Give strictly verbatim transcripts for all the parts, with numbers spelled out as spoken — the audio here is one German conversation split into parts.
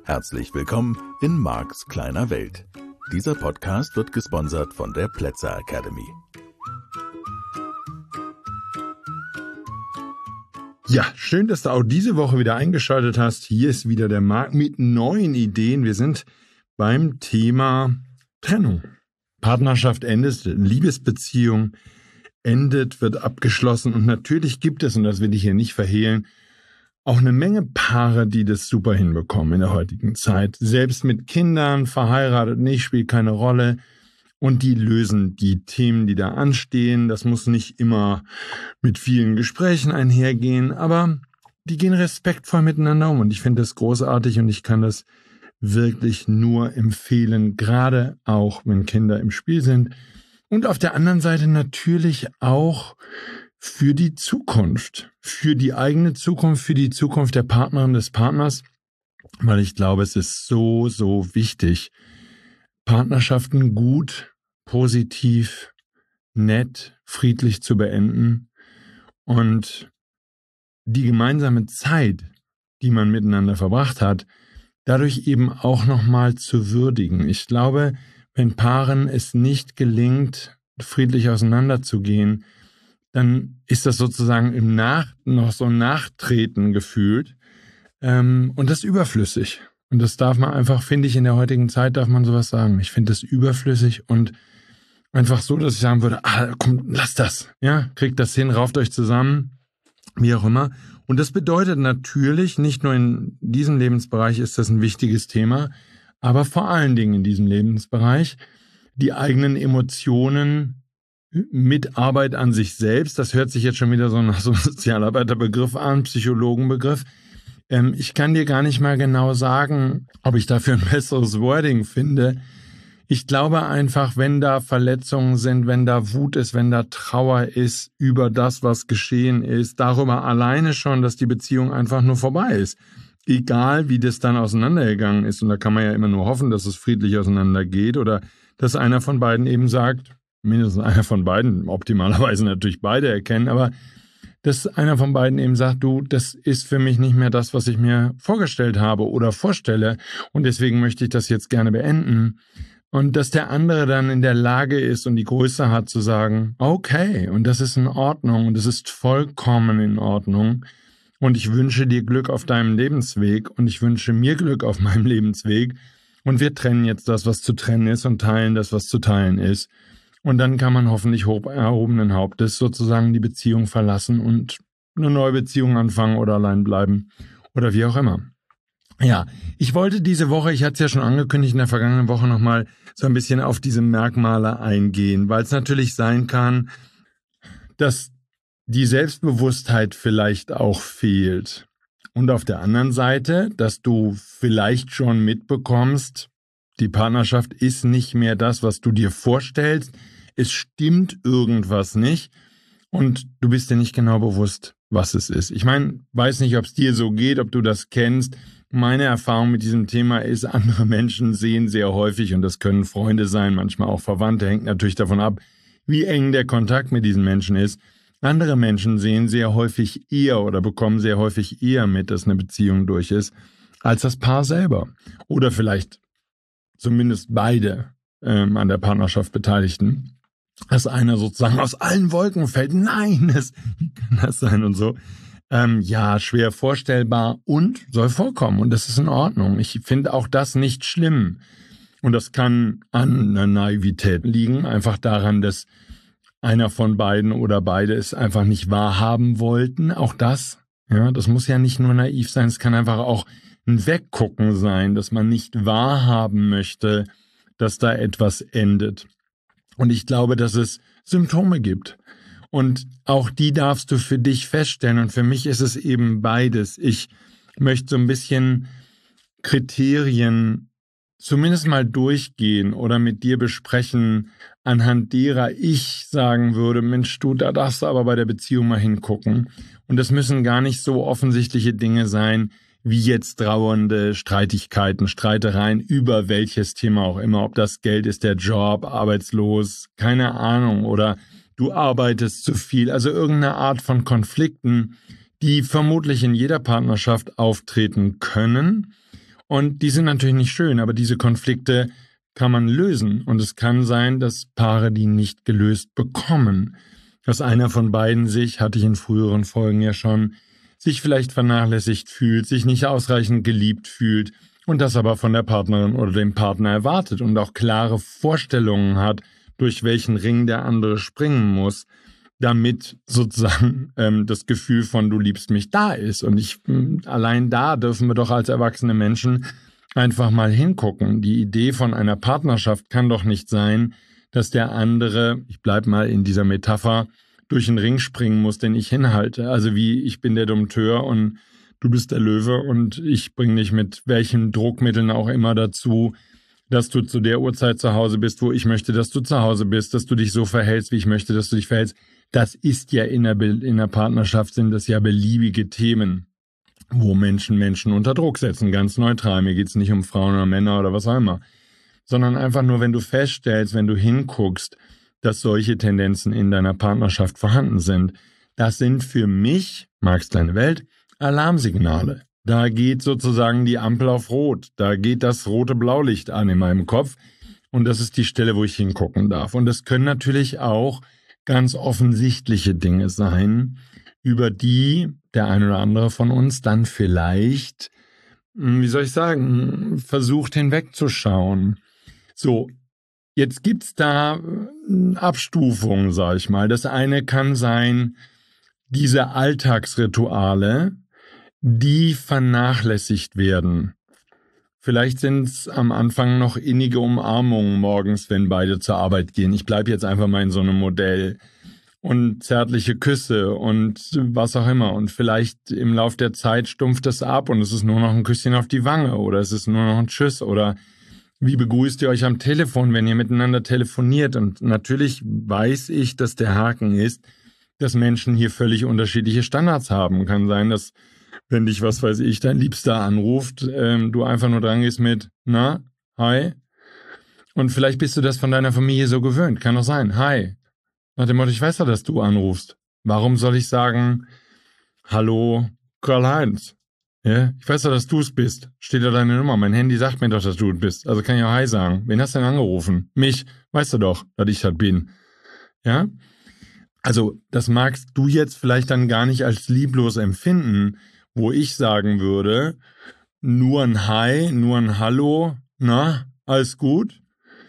Herzlich willkommen in Marks kleiner Welt. Dieser Podcast wird gesponsert von der Plätzer Academy. Ja, schön, dass du auch diese Woche wieder eingeschaltet hast. Hier ist wieder der Marc mit neuen Ideen. Wir sind beim Thema Trennung. Partnerschaft endet, Liebesbeziehung endet, wird abgeschlossen. Und natürlich gibt es, und das will ich hier nicht verhehlen, auch eine Menge Paare, die das super hinbekommen in der heutigen Zeit. Selbst mit Kindern, verheiratet nicht, spielt keine Rolle. Und die lösen die Themen, die da anstehen. Das muss nicht immer mit vielen Gesprächen einhergehen, aber die gehen respektvoll miteinander um. Und ich finde das großartig und ich kann das wirklich nur empfehlen, gerade auch, wenn Kinder im Spiel sind. Und auf der anderen Seite natürlich auch für die Zukunft, für die eigene Zukunft, für die Zukunft der Partnerin, des Partners, weil ich glaube, es ist so, so wichtig, Partnerschaften gut, positiv, nett, friedlich zu beenden und die gemeinsame Zeit, die man miteinander verbracht hat, dadurch eben auch nochmal zu würdigen. Ich glaube, wenn Paaren es nicht gelingt, friedlich auseinanderzugehen, dann ist das sozusagen im Nach noch so ein Nachtreten gefühlt ähm, und das ist überflüssig. Und das darf man einfach, finde ich, in der heutigen Zeit darf man sowas sagen. Ich finde das überflüssig und einfach so, dass ich sagen würde, ah, komm, lass das, ja, kriegt das hin, rauft euch zusammen, wie auch immer. Und das bedeutet natürlich, nicht nur in diesem Lebensbereich ist das ein wichtiges Thema, aber vor allen Dingen in diesem Lebensbereich, die eigenen Emotionen mit Arbeit an sich selbst, das hört sich jetzt schon wieder so nach so einem Sozialarbeiterbegriff an, Psychologenbegriff. Ähm, ich kann dir gar nicht mal genau sagen, ob ich dafür ein besseres Wording finde. Ich glaube einfach, wenn da Verletzungen sind, wenn da Wut ist, wenn da Trauer ist über das, was geschehen ist, darüber alleine schon, dass die Beziehung einfach nur vorbei ist. Egal, wie das dann auseinandergegangen ist. Und da kann man ja immer nur hoffen, dass es friedlich auseinandergeht oder dass einer von beiden eben sagt, mindestens einer von beiden, optimalerweise natürlich beide erkennen, aber dass einer von beiden eben sagt, du, das ist für mich nicht mehr das, was ich mir vorgestellt habe oder vorstelle und deswegen möchte ich das jetzt gerne beenden. Und dass der andere dann in der Lage ist und die Größe hat zu sagen, okay, und das ist in Ordnung und das ist vollkommen in Ordnung und ich wünsche dir Glück auf deinem Lebensweg und ich wünsche mir Glück auf meinem Lebensweg und wir trennen jetzt das, was zu trennen ist und teilen das, was zu teilen ist. Und dann kann man hoffentlich hoch erhobenen Hauptes sozusagen die Beziehung verlassen und eine neue Beziehung anfangen oder allein bleiben oder wie auch immer. Ja, ich wollte diese Woche, ich hatte es ja schon angekündigt, in der vergangenen Woche nochmal so ein bisschen auf diese Merkmale eingehen, weil es natürlich sein kann, dass die Selbstbewusstheit vielleicht auch fehlt. Und auf der anderen Seite, dass du vielleicht schon mitbekommst, die Partnerschaft ist nicht mehr das, was du dir vorstellst. Es stimmt irgendwas nicht und du bist dir nicht genau bewusst, was es ist. Ich meine, weiß nicht, ob es dir so geht, ob du das kennst. Meine Erfahrung mit diesem Thema ist, andere Menschen sehen sehr häufig, und das können Freunde sein, manchmal auch Verwandte, hängt natürlich davon ab, wie eng der Kontakt mit diesen Menschen ist. Andere Menschen sehen sehr häufig eher oder bekommen sehr häufig eher mit, dass eine Beziehung durch ist, als das Paar selber. Oder vielleicht zumindest beide ähm, an der Partnerschaft Beteiligten, dass einer sozusagen aus allen Wolken fällt. Nein, das, wie kann das sein und so? Ähm, ja, schwer vorstellbar und soll vorkommen und das ist in Ordnung. Ich finde auch das nicht schlimm und das kann an einer Naivität liegen, einfach daran, dass einer von beiden oder beide es einfach nicht wahrhaben wollten. Auch das, ja, das muss ja nicht nur naiv sein, es kann einfach auch ein Weggucken sein, dass man nicht wahrhaben möchte, dass da etwas endet. Und ich glaube, dass es Symptome gibt. Und auch die darfst du für dich feststellen. Und für mich ist es eben beides. Ich möchte so ein bisschen Kriterien zumindest mal durchgehen oder mit dir besprechen, anhand derer ich sagen würde, Mensch, du, da darfst du aber bei der Beziehung mal hingucken. Und das müssen gar nicht so offensichtliche Dinge sein, wie jetzt dauernde Streitigkeiten, Streitereien über welches Thema auch immer, ob das Geld ist, der Job, arbeitslos, keine Ahnung, oder du arbeitest zu viel, also irgendeine Art von Konflikten, die vermutlich in jeder Partnerschaft auftreten können Und die sind natürlich nicht schön, aber diese Konflikte kann man lösen. Und es kann sein, dass Paare die nicht gelöst bekommen. Dass einer von beiden sich, hatte ich in früheren Folgen ja schon, sich vielleicht vernachlässigt fühlt, sich nicht ausreichend geliebt fühlt und das aber von der Partnerin oder dem Partner erwartet und auch klare Vorstellungen hat, durch welchen Ring der andere springen muss, damit sozusagen ähm, das Gefühl von du liebst mich da ist. Und ich allein da dürfen wir doch als erwachsene Menschen einfach mal hingucken. Die Idee von einer Partnerschaft kann doch nicht sein, dass der andere, ich bleibe mal in dieser Metapher, durch den Ring springen muss, den ich hinhalte. Also wie ich bin der Dompteur und du bist der Löwe und ich bringe dich mit welchen Druckmitteln auch immer dazu, dass du zu der Uhrzeit zu Hause bist, wo ich möchte, dass du zu Hause bist, dass du dich so verhältst, wie ich möchte, dass du dich verhältst. Das ist ja in der, in der Partnerschaft, sind das ja beliebige Themen, wo Menschen Menschen unter Druck setzen, ganz neutral. Mir geht es nicht um Frauen oder Männer oder was auch immer, sondern einfach nur, wenn du feststellst, wenn du hinguckst, dass solche Tendenzen in deiner Partnerschaft vorhanden sind. Das sind für mich, Marx kleine Welt, Alarmsignale. Da geht sozusagen die Ampel auf Rot. Da geht das rote Blaulicht an in meinem Kopf. Und das ist die Stelle, wo ich hingucken darf. Und das können natürlich auch ganz offensichtliche Dinge sein, über die der ein oder andere von uns dann vielleicht, wie soll ich sagen, versucht hinwegzuschauen. So, jetzt gibt's da Abstufungen, sag ich mal. Das eine kann sein, diese Alltagsrituale, die vernachlässigt werden. Vielleicht sind es am Anfang noch innige Umarmungen morgens, wenn beide zur Arbeit gehen. Ich bleibe jetzt einfach mal in so einem Modell. Und zärtliche Küsse und was auch immer. Und vielleicht im Lauf der Zeit stumpft es ab und es ist nur noch ein Küsschen auf die Wange oder es ist nur noch ein Tschüss oder wie begrüßt ihr euch am Telefon, wenn ihr miteinander telefoniert? Und natürlich weiß ich, dass der Haken ist, dass Menschen hier völlig unterschiedliche Standards haben. Kann sein, dass, wenn dich, was weiß ich, dein Liebster anruft, ähm, du einfach nur dran gehst mit, na, hi. Und vielleicht bist du das von deiner Familie so gewöhnt. Kann doch sein, hi. Nach dem Motto, ich weiß ja, dass du anrufst. Warum soll ich sagen, hallo, Karl-Heinz? Ja, ich weiß ja, dass du es bist. Steht da deine Nummer. Mein Handy sagt mir doch, dass du es bist. Also kann ich auch Hi sagen. Wen hast du denn angerufen? Mich. Weißt du doch, dass ich das bin. Ja? Also, das magst du jetzt vielleicht dann gar nicht als lieblos empfinden, wo ich sagen würde, nur ein Hi, nur ein Hallo, na, alles gut.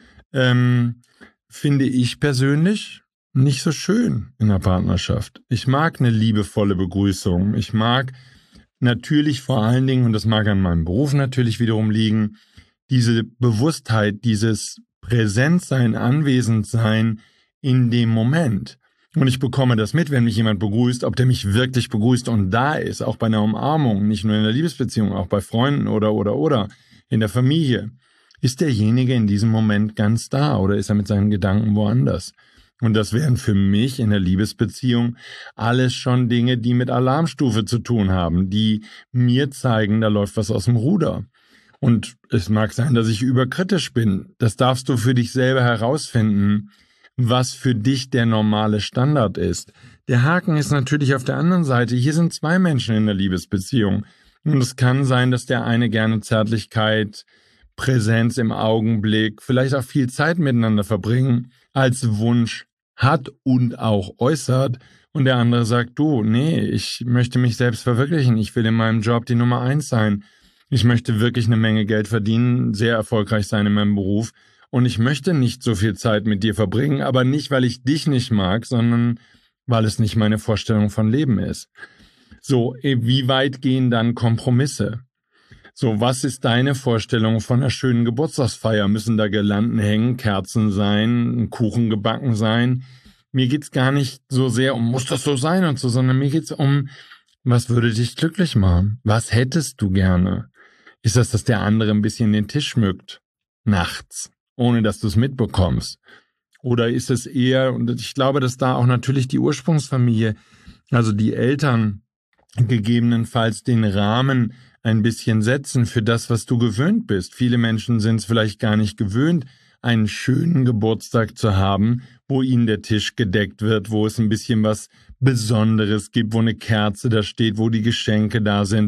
Ähm, finde ich persönlich nicht so schön in der Partnerschaft. Ich mag eine liebevolle Begrüßung. Ich mag natürlich vor allen Dingen, und das mag an meinem Beruf natürlich wiederum liegen, diese Bewusstheit, dieses Präsentsein, Anwesendsein in dem Moment. Und ich bekomme das mit, wenn mich jemand begrüßt, ob der mich wirklich begrüßt und da ist, auch bei einer Umarmung, nicht nur in der Liebesbeziehung, auch bei Freunden oder, oder, oder, in der Familie. Ist derjenige in diesem Moment ganz da oder ist er mit seinen Gedanken woanders? Und das wären für mich in der Liebesbeziehung alles schon Dinge, die mit Alarmstufe zu tun haben, die mir zeigen, da läuft was aus dem Ruder. Und es mag sein, dass ich überkritisch bin. Das darfst du für dich selber herausfinden, was für dich der normale Standard ist. Der Haken ist natürlich auf der anderen Seite. Hier sind zwei Menschen in der Liebesbeziehung. Und es kann sein, dass der eine gerne Zärtlichkeit, Präsenz im Augenblick, vielleicht auch viel Zeit miteinander verbringen, als Wunsch hat und auch äußert. Und der andere sagt, du, nee, ich möchte mich selbst verwirklichen. Ich will in meinem Job die Nummer eins sein. Ich möchte wirklich eine Menge Geld verdienen, sehr erfolgreich sein in meinem Beruf. Und ich möchte nicht so viel Zeit mit dir verbringen, aber nicht, weil ich dich nicht mag, sondern weil es nicht meine Vorstellung von Leben ist. So, wie weit gehen dann Kompromisse? So, was ist deine Vorstellung von einer schönen Geburtstagsfeier? Müssen da Girlanden hängen, Kerzen sein, ein Kuchen gebacken sein? Mir geht's gar nicht so sehr um, muss das so sein und so, sondern mir geht's um, was würde dich glücklich machen? Was hättest du gerne? Ist das, dass der andere ein bisschen den Tisch schmückt? Nachts, ohne dass du es mitbekommst? Oder ist es eher, und ich glaube, dass da auch natürlich die Ursprungsfamilie, also die Eltern, gegebenenfalls den Rahmen ein bisschen setzen für das, was du gewöhnt bist. Viele Menschen sind es vielleicht gar nicht gewöhnt, einen schönen Geburtstag zu haben, wo ihnen der Tisch gedeckt wird, wo es ein bisschen was Besonderes gibt, wo eine Kerze da steht, wo die Geschenke da sind.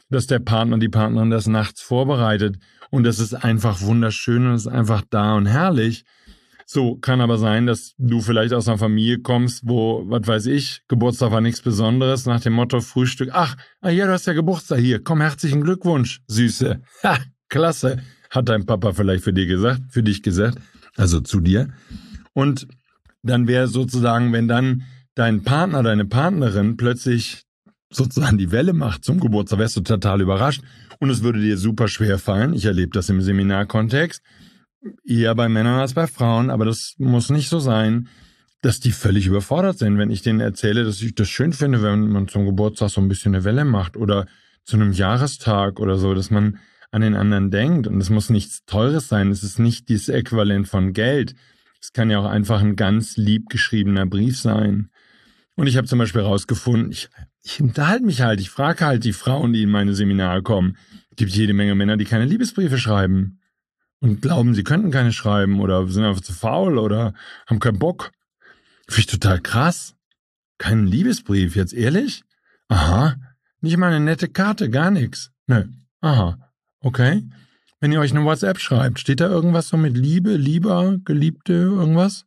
dass der Partner, die Partnerin das nachts vorbereitet und das ist einfach wunderschön und es ist einfach da und herrlich. So, kann aber sein, dass du vielleicht aus einer Familie kommst, wo, was weiß ich, Geburtstag war nichts Besonderes, nach dem Motto Frühstück, ach, ah ja, du hast ja Geburtstag hier, komm, herzlichen Glückwunsch, Süße. Ha, klasse, hat dein Papa vielleicht für dich gesagt, für dich gesagt, also zu dir. Und dann wäre sozusagen, wenn dann dein Partner, deine Partnerin plötzlich sozusagen die Welle macht zum Geburtstag, wärst du total überrascht und es würde dir super schwer fallen. Ich erlebe das im Seminarkontext, eher bei Männern als bei Frauen, aber das muss nicht so sein, dass die völlig überfordert sind, wenn ich denen erzähle, dass ich das schön finde, wenn man zum Geburtstag so ein bisschen eine Welle macht oder zu einem Jahrestag oder so, dass man an den anderen denkt und es muss nichts Teures sein, es ist nicht dieses Äquivalent von Geld. Es kann ja auch einfach ein ganz lieb geschriebener Brief sein. Und ich habe zum Beispiel herausgefunden, ich, ich unterhalte mich halt, ich frage halt die Frauen, die in meine Seminare kommen. Es gibt jede Menge Männer, die keine Liebesbriefe schreiben und glauben, sie könnten keine schreiben oder sind einfach zu faul oder haben keinen Bock. Finde ich total krass. Keinen Liebesbrief, jetzt ehrlich? Aha, nicht mal eine nette Karte, gar nichts. Nö, aha, okay. Wenn ihr euch eine WhatsApp schreibt, steht da irgendwas so mit Liebe, Lieber, Geliebte, irgendwas?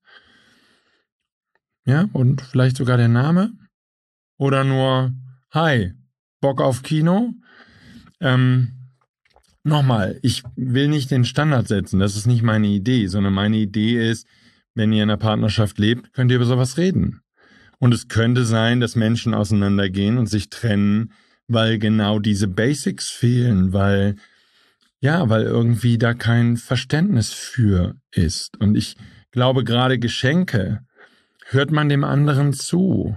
Ja, und vielleicht sogar der Name? Oder nur, hi, Bock auf Kino? Ähm, nochmal, ich will nicht den Standard setzen, das ist nicht meine Idee, sondern meine Idee ist, wenn ihr in einer Partnerschaft lebt, könnt ihr über sowas reden. Und es könnte sein, dass Menschen auseinandergehen und sich trennen, weil genau diese Basics fehlen, weil, ja, weil irgendwie da kein Verständnis für ist. Und ich glaube, gerade Geschenke, hört man dem anderen zu?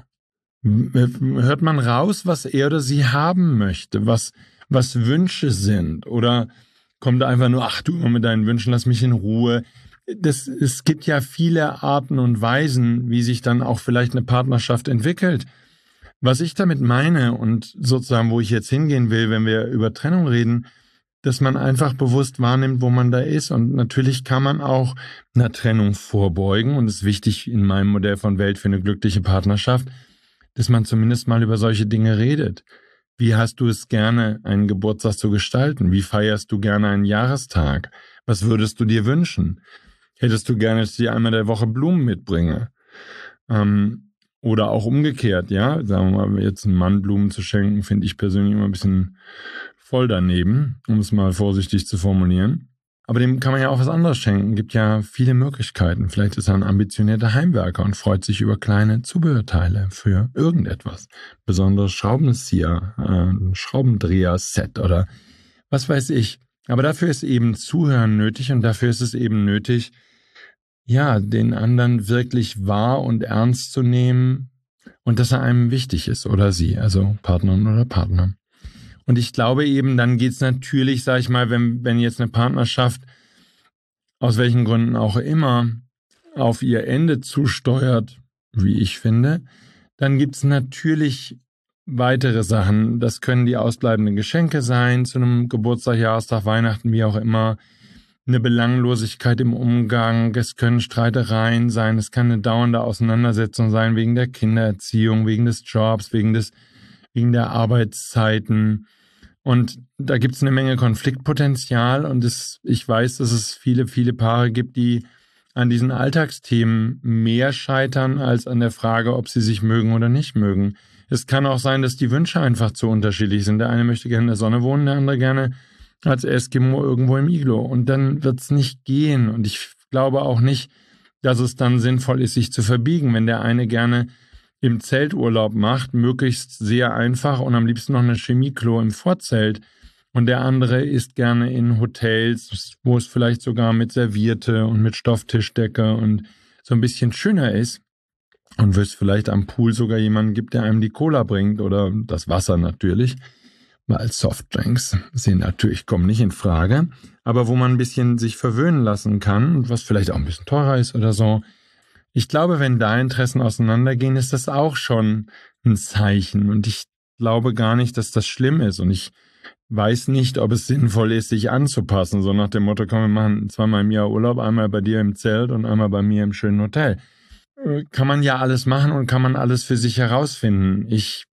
Hört man raus, was er oder sie haben möchte, was, was Wünsche sind? Oder kommt da einfach nur, ach du immer mit deinen Wünschen, lass mich in Ruhe. Das, es gibt ja viele Arten und Weisen, wie sich dann auch vielleicht eine Partnerschaft entwickelt. Was ich damit meine und sozusagen, wo ich jetzt hingehen will, wenn wir über Trennung reden, dass man einfach bewusst wahrnimmt, wo man da ist. Und natürlich kann man auch einer Trennung vorbeugen. Und es ist wichtig in meinem Modell von Welt für eine glückliche Partnerschaft, dass man zumindest mal über solche Dinge redet. Wie hast du es gerne, einen Geburtstag zu gestalten? Wie feierst du gerne einen Jahrestag? Was würdest du dir wünschen? Hättest du gerne, dass ich dir einmal der Woche Blumen mitbringe? Ähm, oder auch umgekehrt, ja? Sagen wir mal, jetzt einen Mann Blumen zu schenken, finde ich persönlich immer ein bisschen voll daneben, um es mal vorsichtig zu formulieren. Aber dem kann man ja auch was anderes schenken. Gibt ja viele Möglichkeiten. Vielleicht ist er ein ambitionierter Heimwerker und freut sich über kleine Zubehörteile für irgendetwas. Besonderes Schraubenzieher, äh, ein Schraubendreher-Set oder was weiß ich. Aber dafür ist eben Zuhören nötig und dafür ist es eben nötig, ja, den anderen wirklich wahr und ernst zu nehmen und dass er einem wichtig ist oder sie, also Partnerin oder Partner. Und ich glaube eben, dann geht's natürlich, sag ich mal, wenn, wenn jetzt eine Partnerschaft aus welchen Gründen auch immer auf ihr Ende zusteuert, wie ich finde, dann gibt's natürlich weitere Sachen. Das können die ausbleibenden Geschenke sein, zu einem Geburtstag, Jahrestag, Weihnachten, wie auch immer. Eine Belanglosigkeit im Umgang, es können Streitereien sein, es kann eine dauernde Auseinandersetzung sein wegen der Kindererziehung, wegen des Jobs, wegen des wegen der Arbeitszeiten. Und da gibt es eine Menge Konfliktpotenzial und es, ich weiß, dass es viele, viele Paare gibt, die an diesen Alltagsthemen mehr scheitern als an der Frage, ob sie sich mögen oder nicht mögen. Es kann auch sein, dass die Wünsche einfach zu unterschiedlich sind. Der eine möchte gerne in der Sonne wohnen, der andere gerne als Eskimo irgendwo im Iglo. Und dann wird es nicht gehen. Und ich glaube auch nicht, dass es dann sinnvoll ist, sich zu verbiegen, wenn der eine gerne im Zelturlaub macht, möglichst sehr einfach und am liebsten noch eine Chemieklo im Vorzelt. Und der andere isst gerne in Hotels, wo es vielleicht sogar mit Serviette und mit Stofftischdecke und so ein bisschen schöner ist. Und wo es vielleicht am Pool sogar jemanden gibt, der einem die Cola bringt oder das Wasser natürlich. Weil Softdrinks sind natürlich, kommen nicht in Frage. Aber wo man ein bisschen sich verwöhnen lassen kann, was vielleicht auch ein bisschen teurer ist oder so. Ich glaube, wenn da Interessen auseinandergehen, ist das auch schon ein Zeichen. Und ich glaube gar nicht, dass das schlimm ist. Und ich weiß nicht, ob es sinnvoll ist, sich anzupassen. So nach dem Motto, komm, wir machen zweimal im Jahr Urlaub, einmal bei dir im Zelt und einmal bei mir im schönen Hotel. Kann man ja alles machen und kann man alles für sich herausfinden. Ich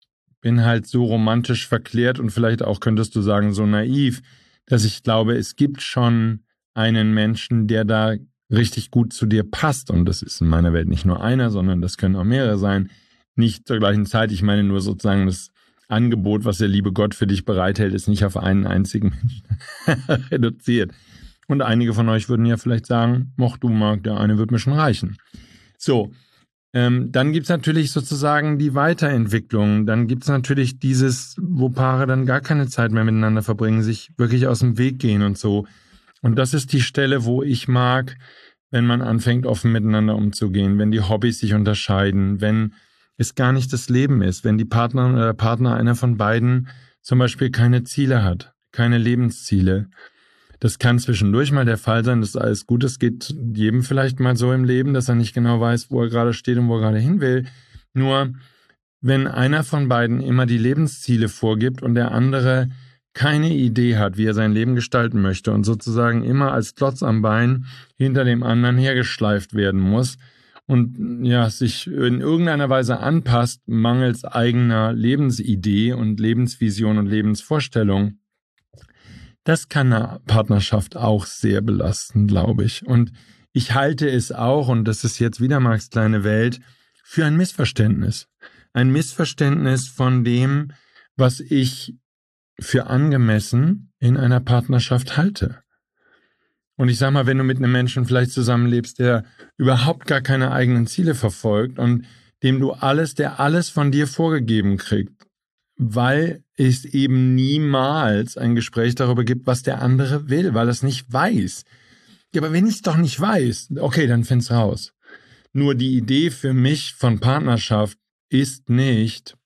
bin halt so romantisch verklärt und vielleicht auch, könntest du sagen, so naiv, dass ich glaube, es gibt schon einen Menschen, der da richtig gut zu dir passt. Und das ist in meiner Welt nicht nur einer, sondern das können auch mehrere sein. Nicht zur gleichen Zeit. Ich meine nur sozusagen das Angebot, was der liebe Gott für dich bereithält, ist nicht auf einen einzigen Menschen reduziert. Und einige von euch würden ja vielleicht sagen, moch du Marc, der eine wird mir schon reichen. So, ähm, dann gibt es natürlich sozusagen die Weiterentwicklung. Dann gibt es natürlich dieses, wo Paare dann gar keine Zeit mehr miteinander verbringen, sich wirklich aus dem Weg gehen und so. Und das ist die Stelle, wo ich mag, wenn man anfängt, offen miteinander umzugehen, wenn die Hobbys sich unterscheiden, wenn es gar nicht das Leben ist, wenn die Partnerin oder der Partner, einer von beiden, zum Beispiel keine Ziele hat, keine Lebensziele. Das kann zwischendurch mal der Fall sein, das ist alles gut, es geht jedem vielleicht mal so im Leben, dass er nicht genau weiß, wo er gerade steht und wo er gerade hin will. Nur, wenn einer von beiden immer die Lebensziele vorgibt und der andere keine Idee hat, wie er sein Leben gestalten möchte und sozusagen immer als Klotz am Bein hinter dem anderen hergeschleift werden muss und ja, sich in irgendeiner Weise anpasst, mangels eigener Lebensidee und Lebensvision und Lebensvorstellung, das kann eine Partnerschaft auch sehr belasten, glaube ich. Und ich halte es auch, und das ist jetzt wieder Marcs kleine Welt, für ein Missverständnis. Ein Missverständnis von dem, was ich für angemessen in einer Partnerschaft halte. Und ich sag mal, wenn du mit einem Menschen vielleicht zusammenlebst, der überhaupt gar keine eigenen Ziele verfolgt und dem du alles, der alles von dir vorgegeben kriegt, weil es eben niemals ein Gespräch darüber gibt, was der andere will, weil er es nicht weiß. Ja, aber wenn ich es doch nicht weiß, okay, dann find's raus. Nur die Idee für mich von Partnerschaft ist nicht,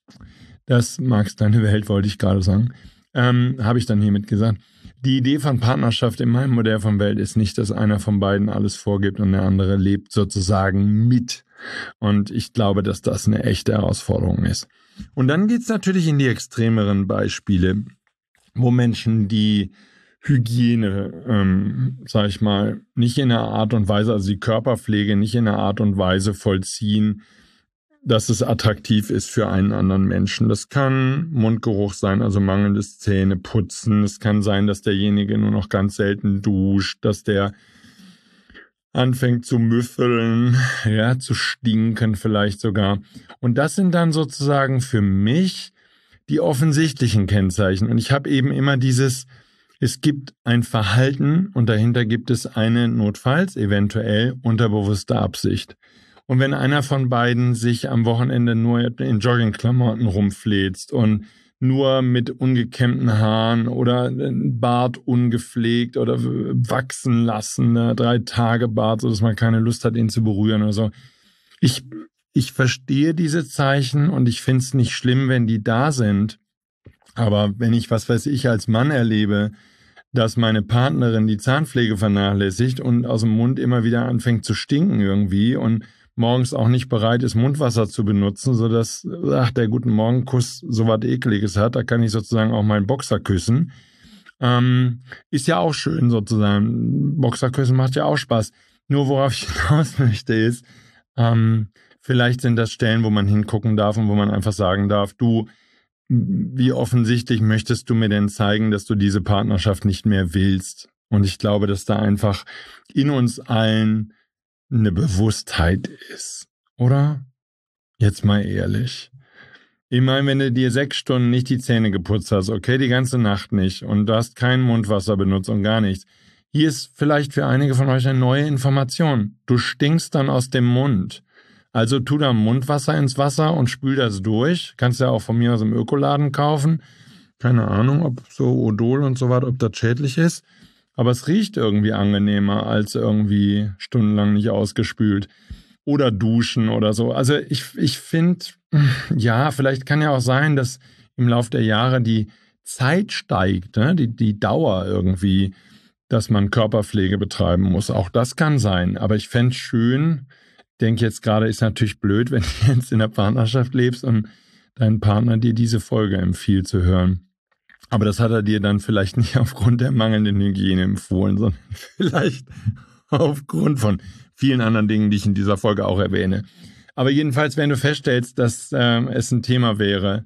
das Marcs deine Welt, wollte ich gerade sagen, ähm, habe ich dann hiermit gesagt. Die Idee von Partnerschaft in meinem Modell von Welt ist nicht, dass einer von beiden alles vorgibt und der andere lebt sozusagen mit. Und ich glaube, dass das eine echte Herausforderung ist. Und dann geht es natürlich in die extremeren Beispiele, wo Menschen die Hygiene, ähm, sag ich mal, nicht in einer Art und Weise, also die Körperpflege nicht in einer Art und Weise vollziehen, dass es attraktiv ist für einen anderen Menschen. Das kann Mundgeruch sein, also mangelndes Zähneputzen. Es kann sein, dass derjenige nur noch ganz selten duscht, dass der anfängt zu müffeln, ja, zu stinken vielleicht sogar. Und das sind dann sozusagen für mich die offensichtlichen Kennzeichen. Und ich habe eben immer dieses, es gibt ein Verhalten und dahinter gibt es eine notfalls eventuell unterbewusste Absicht. Und wenn einer von beiden sich am Wochenende nur in Joggingklamotten rumfläzt und nur mit ungekämmten Haaren oder Bart ungepflegt oder wachsen lassen, ne, drei Tage Bart, sodass man keine Lust hat, ihn zu berühren oder so. Ich, ich verstehe diese Zeichen und ich finde es nicht schlimm, wenn die da sind. Aber wenn ich, was weiß ich, als Mann erlebe, dass meine Partnerin die Zahnpflege vernachlässigt und aus dem Mund immer wieder anfängt zu stinken irgendwie und morgens auch nicht bereit ist, Mundwasser zu benutzen, sodass, ach, der guten Morgenkuss so was Ekliges hat, da kann ich sozusagen auch meinen Boxer küssen. Ähm, ist ja auch schön sozusagen. Boxer küssen macht ja auch Spaß. Nur worauf ich hinaus möchte ist, ähm, vielleicht sind das Stellen, wo man hingucken darf und wo man einfach sagen darf, du, wie offensichtlich möchtest du mir denn zeigen, dass du diese Partnerschaft nicht mehr willst? Und ich glaube, dass da einfach in uns allen eine Bewusstheit ist, oder? Jetzt mal ehrlich. Ich meine, wenn du dir sechs Stunden nicht die Zähne geputzt hast, okay, die ganze Nacht nicht und du hast kein Mundwasser benutzt und gar nichts. Hier ist vielleicht für einige von euch eine neue Information. Du stinkst dann aus dem Mund. Also tu da Mundwasser ins Wasser und spül das durch. Kannst ja auch von mir aus im Ökoladen kaufen. Keine Ahnung, ob so Odol und so was, ob das schädlich ist. Aber es riecht irgendwie angenehmer als irgendwie stundenlang nicht ausgespült. Oder duschen oder so. Also ich, ich finde, ja, vielleicht kann ja auch sein, dass im Laufe der Jahre die Zeit steigt, ne? die, die Dauer irgendwie, dass man Körperpflege betreiben muss. Auch das kann sein. Aber ich fände es schön, ich denke jetzt gerade, ist natürlich blöd, wenn du jetzt in der Partnerschaft lebst und dein Partner dir diese Folge empfiehlt zu hören. Aber das hat er dir dann vielleicht nicht aufgrund der mangelnden Hygiene empfohlen, sondern vielleicht aufgrund von vielen anderen Dingen, die ich in dieser Folge auch erwähne. Aber jedenfalls, wenn du feststellst, dass äh, es ein Thema wäre,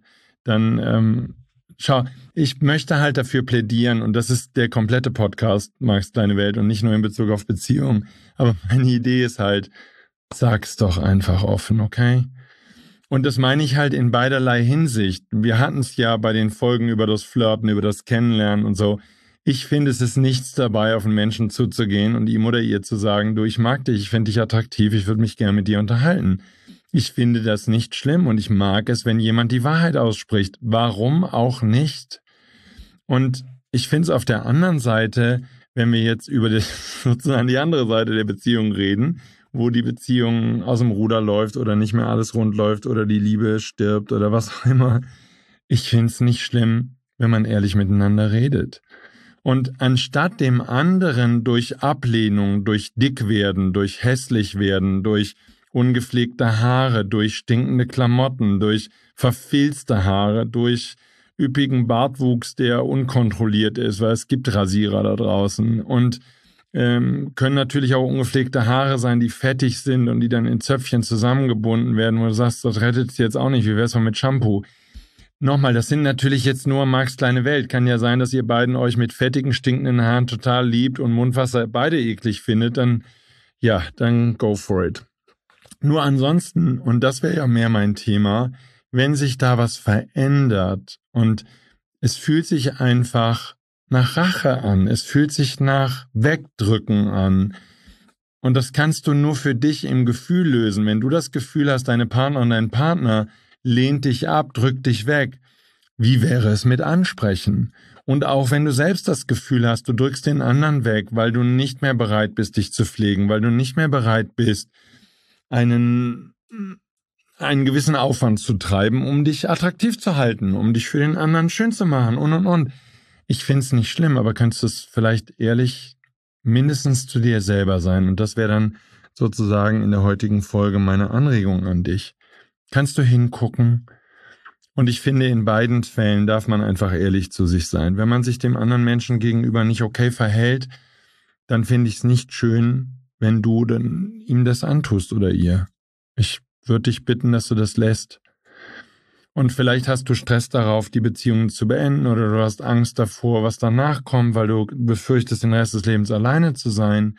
dann ähm, schau, ich möchte halt dafür plädieren, und das ist der komplette Podcast, Marks kleine Welt, und nicht nur in Bezug auf Beziehungen, aber meine Idee ist halt, sag's doch einfach offen, okay? Und das meine ich halt in beiderlei Hinsicht. Wir hatten es ja bei den Folgen über das Flirten, über das Kennenlernen und so. Ich finde, es ist nichts dabei, auf einen Menschen zuzugehen und ihm oder ihr zu sagen, du, ich mag dich, ich finde dich attraktiv, ich würde mich gerne mit dir unterhalten. Ich finde das nicht schlimm und ich mag es, wenn jemand die Wahrheit ausspricht. Warum auch nicht? Und ich finde es auf der anderen Seite, wenn wir jetzt über die, sozusagen die andere Seite der Beziehung reden, wo die Beziehung aus dem Ruder läuft oder nicht mehr alles rund läuft oder die Liebe stirbt oder was auch immer. Ich finde es nicht schlimm, wenn man ehrlich miteinander redet. Und anstatt dem anderen durch Ablehnung, durch Dickwerden, durch hässlich werden, durch ungepflegte Haare, durch stinkende Klamotten, durch verfilzte Haare, durch üppigen Bartwuchs, der unkontrolliert ist, weil es gibt Rasierer da draußen und ähm, können natürlich auch ungepflegte Haare sein, die fettig sind und die dann in Zöpfchen zusammengebunden werden, wo du sagst, das rettet es jetzt auch nicht, wie wär's mal mit Shampoo? Nochmal, das sind natürlich jetzt nur Marks kleine Welt. Kann ja sein, dass ihr beiden euch mit fettigen, stinkenden Haaren total liebt und Mundwasser beide eklig findet, dann, ja, dann go for it. Nur ansonsten, und das wäre ja mehr mein Thema, wenn sich da was verändert und es fühlt sich einfach nach Rache an, es fühlt sich nach Wegdrücken an. Und das kannst du nur für dich im Gefühl lösen. Wenn du das Gefühl hast, deine Partnerin, dein Partner lehnt dich ab, drückt dich weg. Wie wäre es mit Ansprechen? Und auch wenn du selbst das Gefühl hast, du drückst den anderen weg, weil du nicht mehr bereit bist, dich zu pflegen, weil du nicht mehr bereit bist, einen, einen gewissen Aufwand zu treiben, um dich attraktiv zu halten, um dich für den anderen schön zu machen und, und, und. Ich finde es nicht schlimm, aber kannst du es vielleicht ehrlich mindestens zu dir selber sein? Und das wäre dann sozusagen in der heutigen Folge meine Anregung an dich. Kannst du hingucken? Und ich finde, in beiden Fällen darf man einfach ehrlich zu sich sein. Wenn man sich dem anderen Menschen gegenüber nicht okay verhält, dann finde ich es nicht schön, wenn du dann ihm das antust oder ihr. Ich würde dich bitten, dass du das lässt. Und vielleicht hast du Stress darauf, die Beziehung zu beenden, oder du hast Angst davor, was danach kommt, weil du befürchtest, den Rest des Lebens alleine zu sein.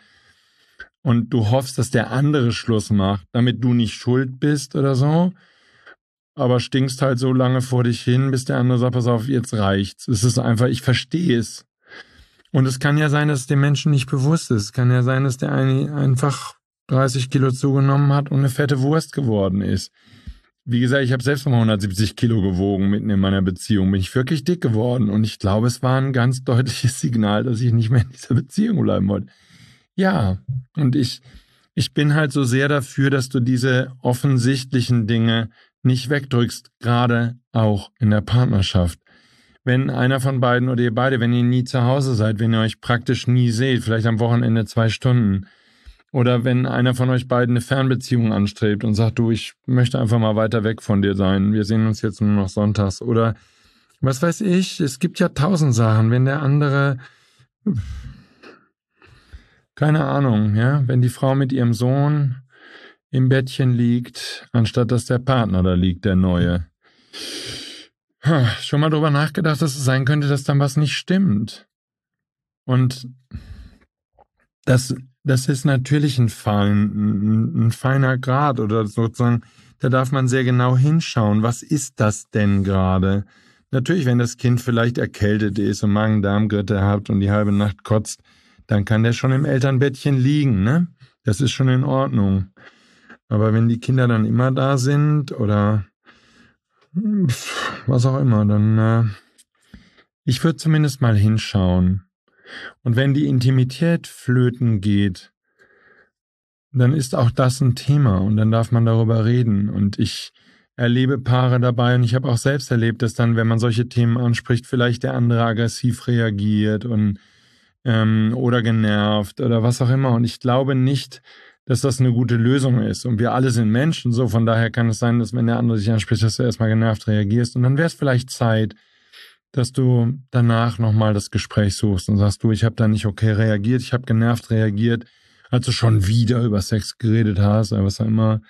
Und du hoffst, dass der andere Schluss macht, damit du nicht schuld bist oder so. Aber stinkst halt so lange vor dich hin, bis der andere sagt, pass auf, jetzt reicht's. Es ist einfach, ich verstehe es. Und es kann ja sein, dass es dem Menschen nicht bewusst ist. Es kann ja sein, dass der eine einfach dreißig Kilo zugenommen hat und eine fette Wurst geworden ist. Wie gesagt, ich habe selbst mal hundertsiebzig Kilo gewogen mitten in meiner Beziehung. Bin ich wirklich dick geworden. Und ich glaube, es war ein ganz deutliches Signal, dass ich nicht mehr in dieser Beziehung bleiben wollte. Ja, und ich, ich bin halt so sehr dafür, dass du diese offensichtlichen Dinge nicht wegdrückst, gerade auch in der Partnerschaft. Wenn einer von beiden oder ihr beide, wenn ihr nie zu Hause seid, wenn ihr euch praktisch nie seht, vielleicht am Wochenende zwei Stunden, oder wenn einer von euch beiden eine Fernbeziehung anstrebt und sagt, du, ich möchte einfach mal weiter weg von dir sein, wir sehen uns jetzt nur noch sonntags, oder was weiß ich, es gibt ja tausend Sachen, wenn der andere, keine Ahnung, ja, wenn die Frau mit ihrem Sohn im Bettchen liegt, anstatt dass der Partner da liegt, der Neue. Schon mal drüber nachgedacht, dass es sein könnte, dass dann was nicht stimmt. Und das, das ist natürlich ein, fein, ein, ein feiner Grad oder sozusagen, da darf man sehr genau hinschauen. Was ist das denn gerade? Natürlich, wenn das Kind vielleicht erkältet ist und Magen-Darm-Grippe hat und die halbe Nacht kotzt, dann kann der schon im Elternbettchen liegen, ne? Das ist schon in Ordnung. Aber wenn die Kinder dann immer da sind oder was auch immer, dann äh, ich würde zumindest mal hinschauen. Und wenn die Intimität flöten geht, dann ist auch das ein Thema und dann darf man darüber reden. Und ich erlebe Paare dabei und ich habe auch selbst erlebt, dass dann, wenn man solche Themen anspricht, vielleicht der andere aggressiv reagiert und ähm, oder genervt oder was auch immer. Und ich glaube nicht, dass das eine gute Lösung ist. Und wir alle sind Menschen, so von daher kann es sein, dass wenn der andere sich anspricht, dass du erstmal genervt reagierst. Und dann wäre es vielleicht Zeit, dass du danach nochmal das Gespräch suchst und sagst, du, ich habe da nicht okay reagiert, ich habe genervt reagiert, als du schon wieder über Sex geredet hast oder was auch immer.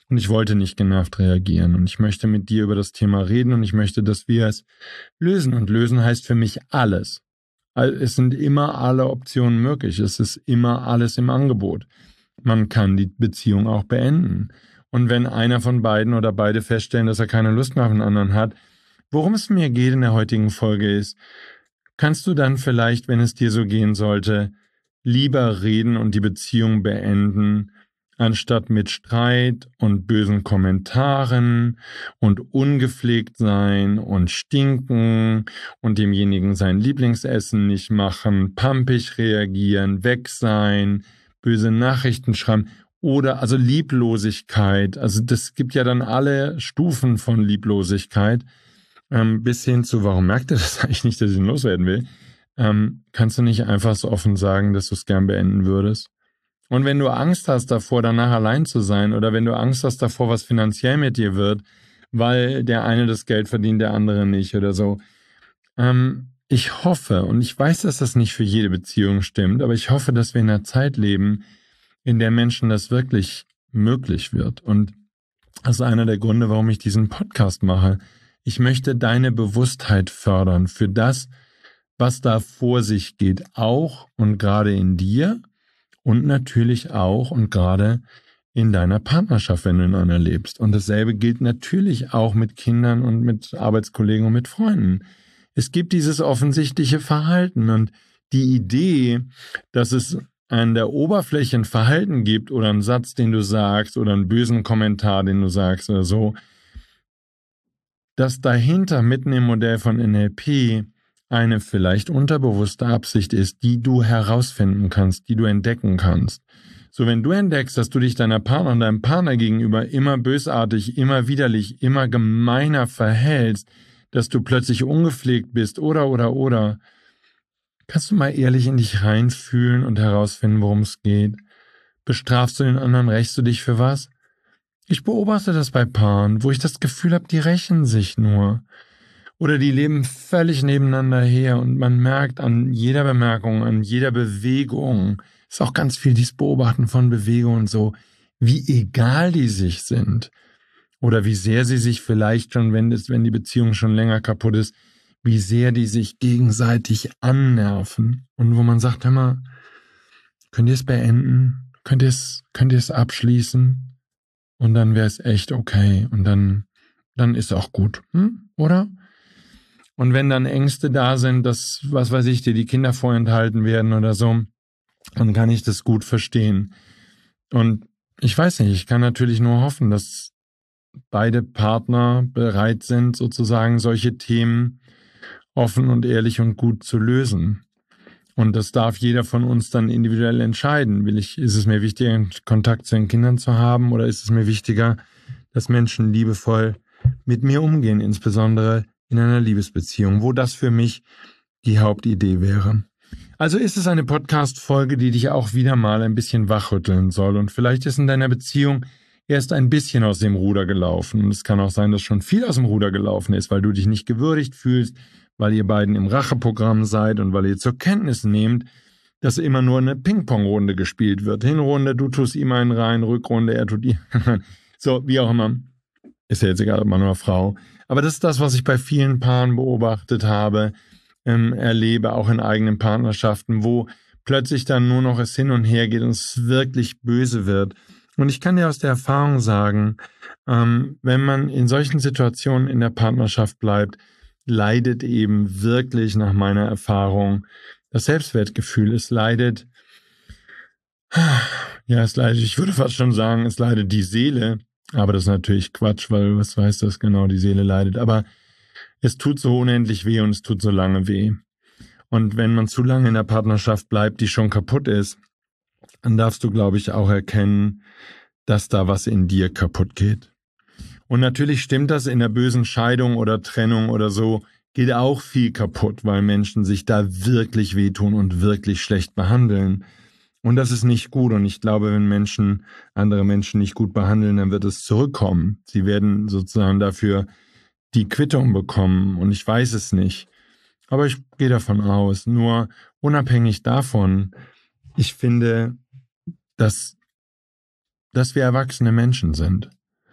Und ich wollte nicht genervt reagieren. Und ich möchte mit dir über das Thema reden und ich möchte, dass wir es lösen. Und lösen heißt für mich alles. Es sind immer alle Optionen möglich. Es ist immer alles im Angebot. Man kann die Beziehung auch beenden. Und wenn einer von beiden oder beide feststellen, dass er keine Lust mehr auf den anderen hat, worum es mir geht in der heutigen Folge ist, kannst du dann vielleicht, wenn es dir so gehen sollte, lieber reden und die Beziehung beenden, anstatt mit Streit und bösen Kommentaren und ungepflegt sein und stinken und demjenigen sein Lieblingsessen nicht machen, pampig reagieren, weg sein, böse Nachrichten schreiben oder also Lieblosigkeit. Also das gibt ja dann alle Stufen von Lieblosigkeit ähm, bis hin zu, warum merkt er das eigentlich nicht, dass ich ihn loswerden will? Ähm, kannst du nicht einfach so offen sagen, dass du es gern beenden würdest? Und wenn du Angst hast davor, danach allein zu sein oder wenn du Angst hast davor, was finanziell mit dir wird, weil der eine das Geld verdient, der andere nicht oder so. Ähm, ich hoffe, und ich weiß, dass das nicht für jede Beziehung stimmt, aber ich hoffe, dass wir in einer Zeit leben, in der Menschen das wirklich möglich wird. Und das ist einer der Gründe, warum ich diesen Podcast mache. Ich möchte deine Bewusstheit fördern für das, was da vor sich geht, auch und gerade in dir. Und natürlich auch und gerade in deiner Partnerschaft, wenn du in einer lebst. Und dasselbe gilt natürlich auch mit Kindern und mit Arbeitskollegen und mit Freunden. Es gibt dieses offensichtliche Verhalten und die Idee, dass es an der Oberfläche ein Verhalten gibt oder einen Satz, den du sagst oder einen bösen Kommentar, den du sagst oder so, dass dahinter mitten im Modell von N L P eine vielleicht unterbewusste Absicht ist, die du herausfinden kannst, die du entdecken kannst. So, wenn du entdeckst, dass du dich deiner Partner und deinem Partner gegenüber immer bösartig, immer widerlich, immer gemeiner verhältst, dass du plötzlich ungepflegt bist oder, oder, oder, kannst du mal ehrlich in dich reinfühlen und herausfinden, worum es geht? Bestrafst du den anderen, rächst du dich für was? Ich beobachte das bei Paaren, wo ich das Gefühl habe, die rächen sich nur. Oder die leben völlig nebeneinander her und man merkt an jeder Bemerkung, an jeder Bewegung, ist auch ganz viel dieses Beobachten von Bewegungen und so, wie egal die sich sind. Oder wie sehr sie sich vielleicht schon, wenn, es, wenn die Beziehung schon länger kaputt ist, wie sehr die sich gegenseitig annerven. Und wo man sagt, hör mal, könnt ihr es beenden? Könnt ihr es, könnt ihr es abschließen? Und dann wäre es echt okay. Und dann, dann ist auch gut, hm? Oder? Und wenn dann Ängste da sind, dass, was weiß ich, dir die Kinder vorenthalten werden oder so, dann kann ich das gut verstehen. Und ich weiß nicht, ich kann natürlich nur hoffen, dass beide Partner bereit sind, sozusagen solche Themen offen und ehrlich und gut zu lösen. Und das darf jeder von uns dann individuell entscheiden. Will ich, ist es mir wichtiger, Kontakt zu den Kindern zu haben, oder ist es mir wichtiger, dass Menschen liebevoll mit mir umgehen, insbesondere in einer Liebesbeziehung, wo das für mich die Hauptidee wäre. Also ist es eine Podcast-Folge, die dich auch wieder mal ein bisschen wachrütteln soll. Und vielleicht ist in deiner Beziehung erst ein bisschen aus dem Ruder gelaufen. Und es kann auch sein, dass schon viel aus dem Ruder gelaufen ist, weil du dich nicht gewürdigt fühlst, weil ihr beiden im Racheprogramm seid und weil ihr zur Kenntnis nehmt, dass immer nur eine Ping-Pong-Runde gespielt wird. Hinrunde, du tust ihm einen rein, Rückrunde, er tut ihr. So, wie auch immer. Ist ja jetzt egal, ob Mann oder Frau. Aber das ist das, was ich bei vielen Paaren beobachtet habe, ähm, erlebe, auch in eigenen Partnerschaften, wo plötzlich dann nur noch es hin und her geht und es wirklich böse wird. Und ich kann dir aus der Erfahrung sagen, ähm, wenn man in solchen Situationen in der Partnerschaft bleibt, leidet eben wirklich nach meiner Erfahrung das Selbstwertgefühl. Es leidet, ja, es leidet, ich würde fast schon sagen, es leidet die Seele. Aber das ist natürlich Quatsch, weil was weiß das genau, die Seele leidet. Aber es tut so unendlich weh und es tut so lange weh. Und wenn man zu lange in der Partnerschaft bleibt, die schon kaputt ist, dann darfst du, glaube ich, auch erkennen, dass da was in dir kaputt geht. Und natürlich stimmt das, in der bösen Scheidung oder Trennung oder so, geht auch viel kaputt, weil Menschen sich da wirklich wehtun und wirklich schlecht behandeln. Und das ist nicht gut. Und ich glaube, wenn Menschen andere Menschen nicht gut behandeln, dann wird es zurückkommen. Sie werden sozusagen dafür die Quittung bekommen. Und ich weiß es nicht. Aber ich gehe davon aus. Nur unabhängig davon, ich finde, dass, dass wir erwachsene Menschen sind.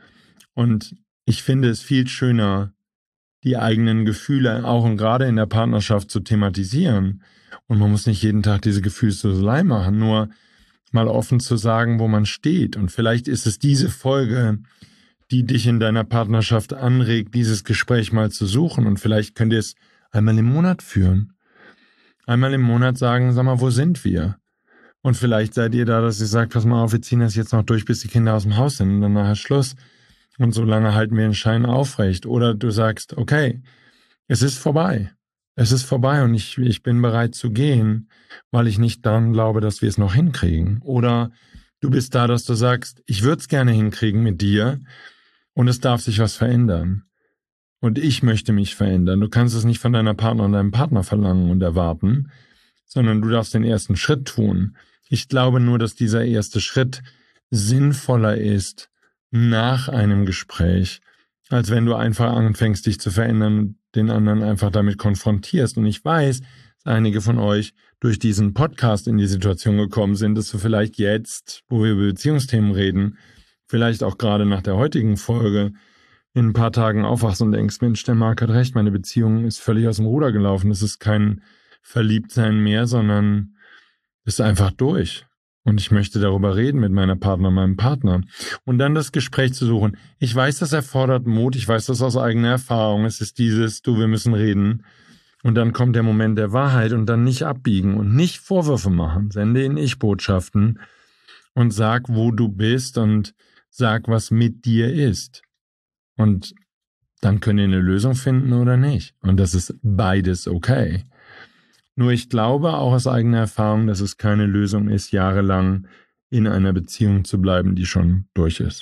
Und ich finde es viel schöner, die eigenen Gefühle auch und gerade in der Partnerschaft zu thematisieren. Und man muss nicht jeden Tag diese Gefühlsduselei machen, nur mal offen zu sagen, wo man steht. Und vielleicht ist es diese Folge, die dich in deiner Partnerschaft anregt, dieses Gespräch mal zu suchen. Und vielleicht könnt ihr es einmal im Monat führen. Einmal im Monat sagen, sag mal, wo sind wir? Und vielleicht seid ihr da, dass ihr sagt, pass mal auf, wir ziehen das jetzt noch durch, bis die Kinder aus dem Haus sind und danach ist Schluss. Und so lange halten wir den Schein aufrecht. Oder du sagst, okay, es ist vorbei. Es ist vorbei und ich, ich bin bereit zu gehen, weil ich nicht daran glaube, dass wir es noch hinkriegen. Oder du bist da, dass du sagst, ich würde es gerne hinkriegen mit dir und es darf sich was verändern. Und ich möchte mich verändern. Du kannst es nicht von deiner Partnerin und deinem Partner verlangen und erwarten, sondern du darfst den ersten Schritt tun. Ich glaube nur, dass dieser erste Schritt sinnvoller ist nach einem Gespräch, als wenn du einfach anfängst, dich zu verändern und den anderen einfach damit konfrontierst. Und ich weiß, dass einige von euch durch diesen Podcast in die Situation gekommen sind, dass du vielleicht jetzt, wo wir über Beziehungsthemen reden, vielleicht auch gerade nach der heutigen Folge, in ein paar Tagen aufwachst und denkst, Mensch, der Marc hat recht, meine Beziehung ist völlig aus dem Ruder gelaufen. Es ist kein Verliebtsein mehr, sondern es ist einfach durch. Und ich möchte darüber reden mit meiner Partnerin, meinem Partner. Und dann das Gespräch zu suchen. Ich weiß, das erfordert Mut. Ich weiß das aus eigener Erfahrung. Es ist dieses, du, wir müssen reden. Und dann kommt der Moment der Wahrheit und dann nicht abbiegen und nicht Vorwürfe machen. Sende in Ich-Botschaften und sag, wo du bist und sag, was mit dir ist. Und dann könnt ihr eine Lösung finden oder nicht. Und das ist beides okay. Nur ich glaube auch aus eigener Erfahrung, dass es keine Lösung ist, jahrelang in einer Beziehung zu bleiben, die schon durch ist.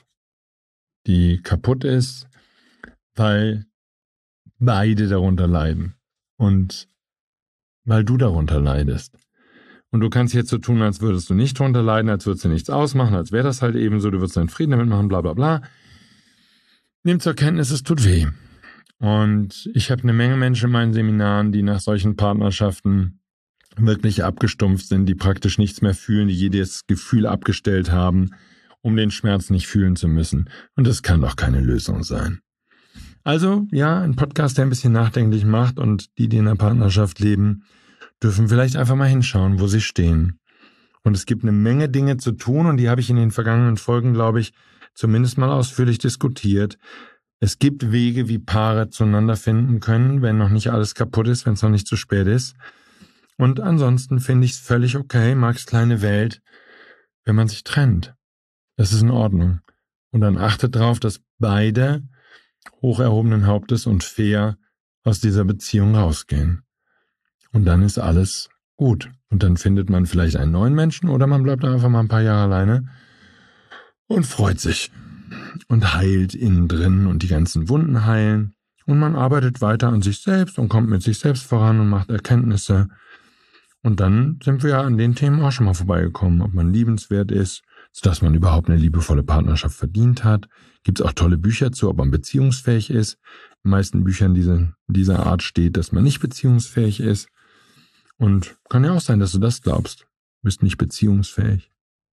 Die kaputt ist, weil beide darunter leiden. Und weil du darunter leidest. Und du kannst jetzt so tun, als würdest du nicht darunter leiden, als würdest du nichts ausmachen, als wäre das halt eben so, du würdest deinen Frieden damit machen, bla bla bla. Nimm zur Kenntnis, es tut weh. Und ich habe eine Menge Menschen in meinen Seminaren, die nach solchen Partnerschaften wirklich abgestumpft sind, die praktisch nichts mehr fühlen, die jedes Gefühl abgestellt haben, um den Schmerz nicht fühlen zu müssen. Und das kann doch keine Lösung sein. Also, ja, ein Podcast, der ein bisschen nachdenklich macht und die, die in einer Partnerschaft leben, dürfen vielleicht einfach mal hinschauen, wo sie stehen. Und es gibt eine Menge Dinge zu tun und die habe ich in den vergangenen Folgen, glaube ich, zumindest mal ausführlich diskutiert. Es gibt Wege, wie Paare zueinander finden können, wenn noch nicht alles kaputt ist, wenn es noch nicht zu spät ist. Und ansonsten finde ich es völlig okay, Marcs kleine Welt, wenn man sich trennt. Das ist in Ordnung. Und dann achtet darauf, dass beide hoch erhobenen Hauptes und fair aus dieser Beziehung rausgehen. Und dann ist alles gut. Und dann findet man vielleicht einen neuen Menschen oder man bleibt einfach mal ein paar Jahre alleine und freut sich. Und heilt innen drin und die ganzen Wunden heilen. Und man arbeitet weiter an sich selbst und kommt mit sich selbst voran und macht Erkenntnisse. Und dann sind wir ja an den Themen auch schon mal vorbeigekommen, ob man liebenswert ist, sodass man überhaupt eine liebevolle Partnerschaft verdient hat. Gibt es auch tolle Bücher zu, ob man beziehungsfähig ist. In den meisten Büchern diese, dieser Art steht, dass man nicht beziehungsfähig ist. Und kann ja auch sein, dass du das glaubst. Du bist nicht beziehungsfähig.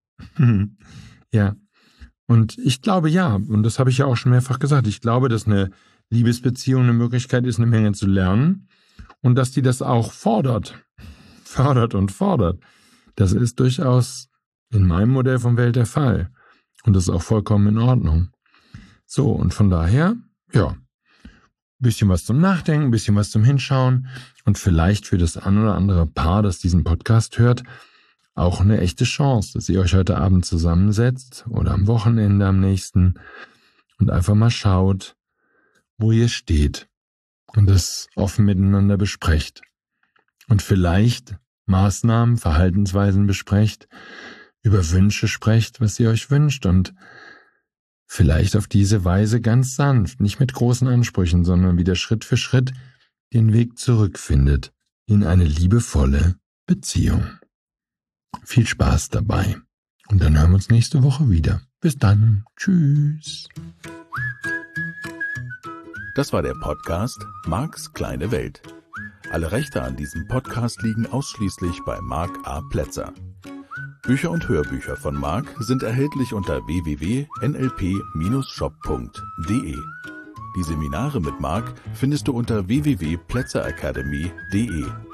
Ja. Und ich glaube ja, und das habe ich ja auch schon mehrfach gesagt, ich glaube, dass eine Liebesbeziehung eine Möglichkeit ist, eine Menge zu lernen und dass die das auch fordert, fördert und fordert. Das ist durchaus in meinem Modell von Welt der Fall. Und das ist auch vollkommen in Ordnung. So, und von daher, ja, ein bisschen was zum Nachdenken, ein bisschen was zum Hinschauen und vielleicht für das ein oder andere Paar, das diesen Podcast hört, auch eine echte Chance, dass ihr euch heute Abend zusammensetzt oder am Wochenende am nächsten und einfach mal schaut, wo ihr steht und das offen miteinander besprecht und vielleicht Maßnahmen, Verhaltensweisen besprecht, über Wünsche sprecht, was ihr euch wünscht und vielleicht auf diese Weise ganz sanft, nicht mit großen Ansprüchen, sondern wieder Schritt für Schritt den Weg zurückfindet in eine liebevolle Beziehung. Viel Spaß dabei. Und dann hören wir uns nächste Woche wieder. Bis dann. Tschüss. Das war der Podcast Marcs kleine Welt. Alle Rechte an diesem Podcast liegen ausschließlich bei Marc A. Plätzer. Bücher und Hörbücher von Marc sind erhältlich unter w w w punkt n l p Bindestrich shop punkt d e. Die Seminare mit Marc findest du unter w w w punkt plätzer academy punkt d e.